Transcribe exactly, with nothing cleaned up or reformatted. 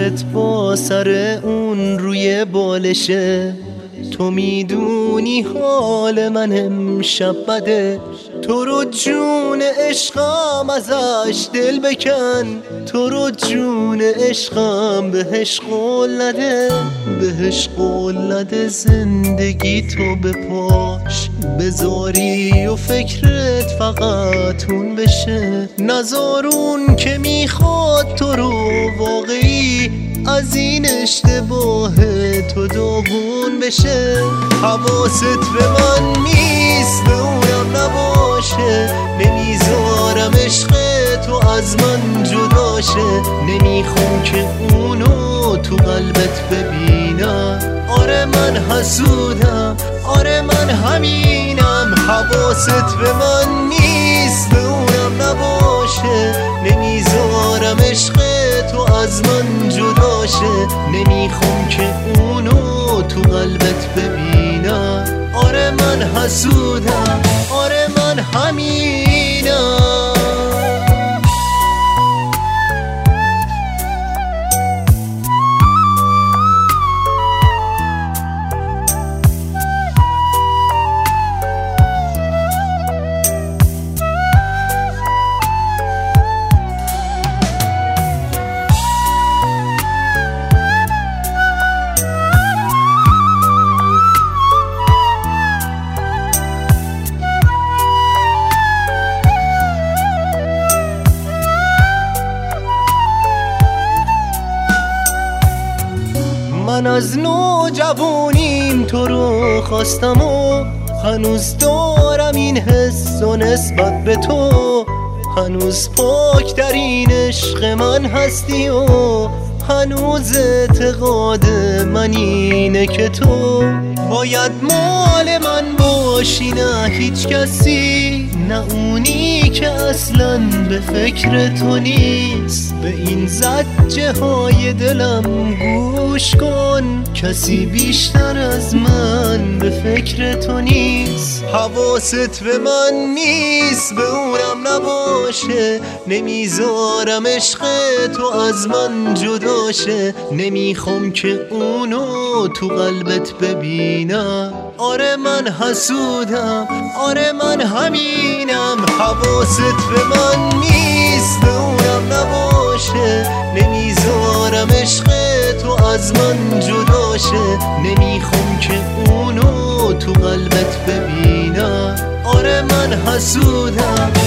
دستت با سر اون روی بالشه. تو میدونی حال من امشب بده، تو رو جون عشقم ازش دل بکن، تو رو جون عشقم بهش قول نده، بهش قول نده زندگی تو به پاش بذاری و فکرت فقط اون بشه. نذارون که میخواد تو رو واقعی از این اشتباه تو داغون بشه. حواست به من نیست به اونم نباشه، نمیذارم عشق تو از من جداشه. نمیخوام که اونو تو قلبت ببینم، آره من حسودم، آره من همینم. حواست به من نیست به اونم نباشه، نمیذارم عشق تو از من جداشه. نمیخوام که اونو تو قلبت ببینم، آره من حسودم، آره من همینم. من از نوجوانیم تو رو خواستم و هنوز دارم این حس و نسبت به تو. هنوز پاک در این عشق من هستی و هنوز اعتقاد من اینه که تو باید مال من باشی، نه هیچ کسی، نه اونی که اصلاً به فکر تو نیست. به این زجه های دلم گوش کن، کسی بیشتر از من به فکر تو نیست. حواست به من نیست به اونم نباشه، نمیذارم عشق تو از من جداشه. نمیخوام که اونو تو قلبت ببینم، آره من حسودم، آره من همینم. حواست به من نیست به اونم نباشه، نمیذارم عشق تو از من جداشه. نمیخوام که اونو تو قلبت ببینم، آره من حسودم،